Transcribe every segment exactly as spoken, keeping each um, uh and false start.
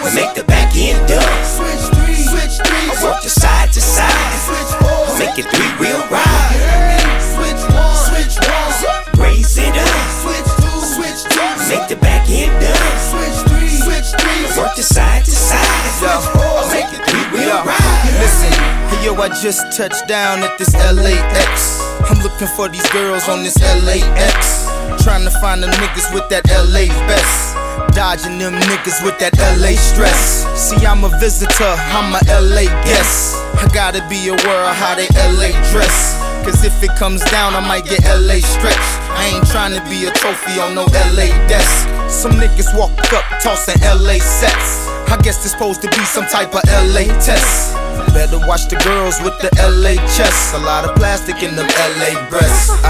and make the back end dub. Switch three, switch three, I work the side to side, switch four, make it three wheel ride. switch one, switch one, Raise it up, switch two, switch two, make the back end dub. switch three, switch three, Work the side to side, Yo, make it three wheel yo, ride. listen, hey yo, I just touched down at this L A X. I'm looking for these girls on this L A X. Trying to find the niggas with that L A best. Dodging them niggas with that L A stress. See, I'm a visitor, I'm a L A guest. I gotta be aware of how they L A dress. Cause if it comes down, I might get L A stretched. I ain't trying to be a trophy on no L A desk. Some niggas walk up tossing L A sets. I guess this supposed to be some type of L A test. Better watch the girls with the L A chests. A lot of plastic in them L A breasts. I,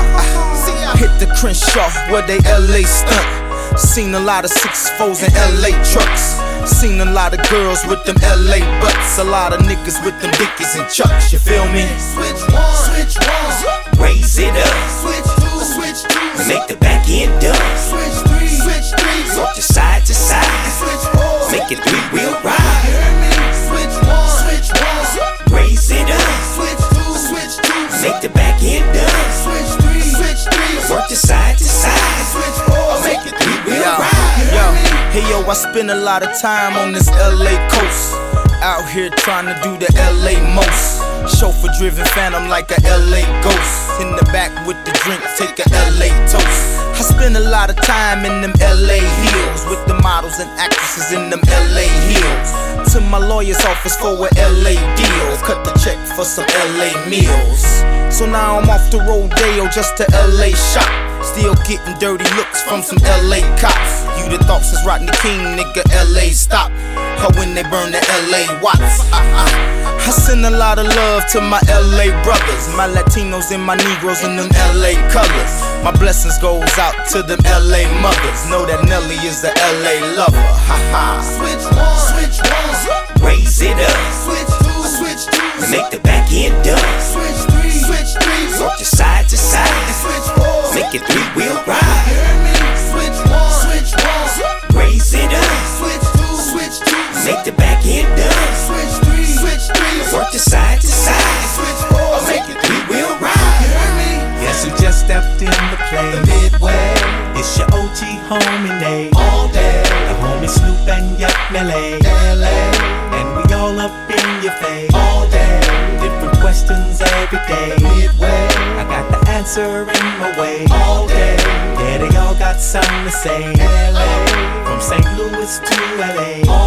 I hit the Crenshaw where they L A stunt. Seen a lot of six fours in L A trucks. Seen a lot of girls with them L A butts. A lot of niggas with them dickies and chucks. You feel me? switch one, switch one, Raise it up, switch two, switch two, and make the back end dub. switch three, switch three, Work the side to side, switch four, make it three wheel ride. switch one, switch one, Raise it up, switch two, switch two, make the back end dub. switch three, switch three, Work the side to side, switch four, make it three wheel Yo, ride. yo, hey yo, I spend a lot of time on this L A coast. Out here trying to do the L A most. Chauffeur driven phantom like a L A ghost. In the back with the drink, take a L A toast. I spend a lot of time in them L A hills with the models and actresses in them L A hills. To my lawyer's office for a L A deal. Cut the check for some L A meals. So now I'm off to Rodeo just to L A shop. Still getting dirty looks from some L A cops. You the thought since Rodney King, nigga, L A stop. Or when they burn the L A Watts. Uh, uh. I send a lot of love to my L A brothers, my Latinos and my Negroes in them L A colors. My blessings goes out to them L A mothers. Know that Nelly is a L A lover. Ha ha. switch one, switch one, Raise it up, switch two, switch two, and make the back end dub. switch three, switch three, Work the side to side, switch four, make it three wheel ride. switch one, switch one, Raise it up, switch two, switch two, make the back end dub. switch three, switch three, Work the side to side, switch four, make it three wheel ride. Yes, who just stepped in the place. the Midway, It's your O G homie Nate, all day, the homie Snoop and Yak Melee, L A, and we all up in your face. all day, Different questions every day. Midway, I got the answer in my way. all day, Yeah, they all got something to say. L A, From Saint Louis to L A, all